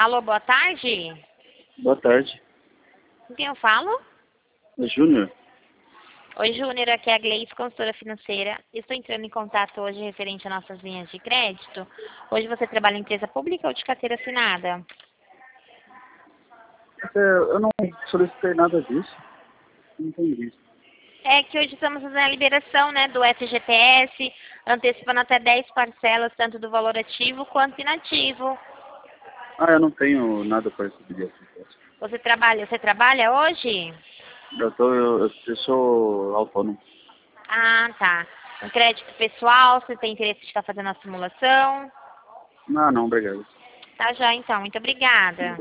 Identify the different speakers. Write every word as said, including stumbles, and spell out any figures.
Speaker 1: Alô, boa tarde.
Speaker 2: Boa tarde.
Speaker 1: Com quem eu falo?
Speaker 2: É Júnior?
Speaker 1: Oi, Júnior, aqui é a Gleice, consultora financeira. Estou entrando em contato hoje referente a nossas linhas de crédito. Hoje você trabalha em empresa pública ou de carteira assinada?
Speaker 2: É, eu não solicitei nada disso. Não entendi.
Speaker 1: É que hoje estamos fazendo a liberação, né, do F G T S, antecipando até dez parcelas, tanto do valor ativo quanto inativo.
Speaker 2: Ah, eu não tenho nada para receber aqui.
Speaker 1: Você trabalha, você trabalha hoje?
Speaker 2: Eu, tô, eu, eu sou autônomo.
Speaker 1: Ah, tá. Um crédito pessoal, você tem interesse de estar fazendo a simulação?
Speaker 2: Não, não, obrigado.
Speaker 1: Tá já, então. Muito obrigada.